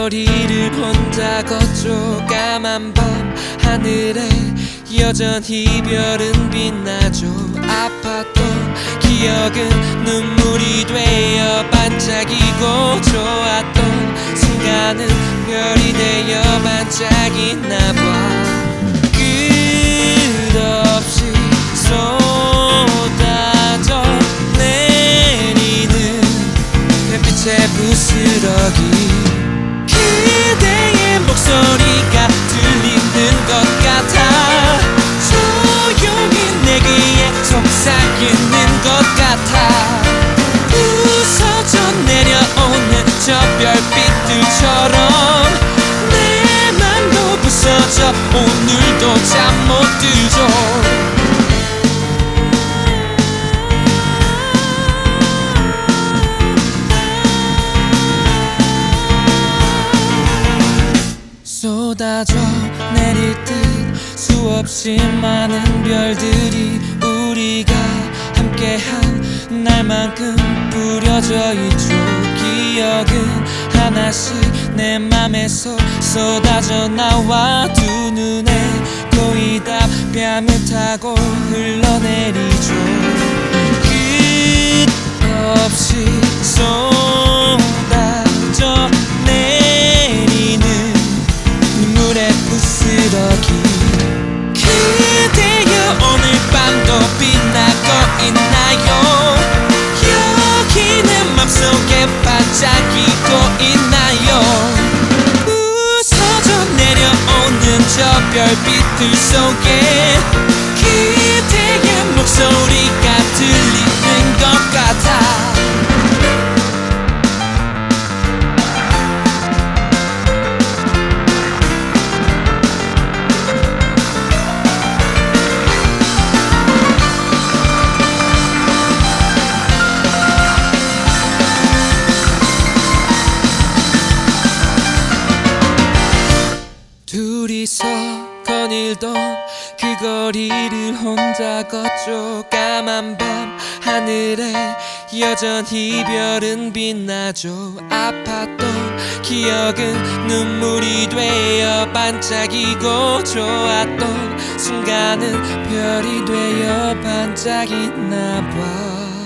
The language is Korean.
거리를 혼자 걷죠. 까만 밤 하늘에 여전히 별은 빛나죠. 아팠던 기억은 눈물이 되어 반짝이고 좋았던 순간은 별이 되어 반짝이나봐. 끝없이 쏟아져 내리는 별빛의 부스러기, 그대의 목소리가 들리는 것 같아. 조용히 내 귀에 속삭이는 것 같아. 부서져 내려오는 저 별빛들처럼 내 맘도 부서져 오늘도 잠 못 들죠. 쏟아져 내릴 듯 수없이 많은 별들이 우리가 함께한 날만큼 뿌려져 있죠. 기억은 하나씩 내 맘에서 쏟아져 나와 두 눈에 거의 다 뺨을 타고 흘러내리죠. 끝없이 쏟아져 내리는 눈물의 부스러기, 그대여 오늘 밤도 빛나고 있나요? 여기는 맘속에 반짝이고 있나요? 부서져 내려오는 저 별빛들 속에 그대의 목소리가 들리는 것 같아. 둘이서 거닐던 그 거리를 혼자 걷죠. 까만 밤 하늘에 여전히 별은 빛나죠. 아팠던 기억은 눈물이 되어 반짝이고 좋았던 순간은 별이 되어 반짝이나 봐.